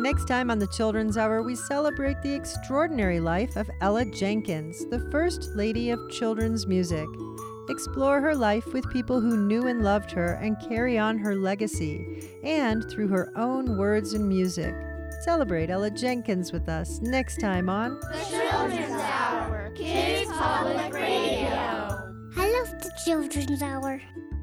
Next time on the Children's Hour, we celebrate the extraordinary life of Ella Jenkins, the First Lady of Children's Music. Explore her life with people who knew and loved her and carry on her legacy, and through her own words and music. Celebrate Ella Jenkins with us next time on The Children's Hour, Kids Public Radio. I love the Children's Hour.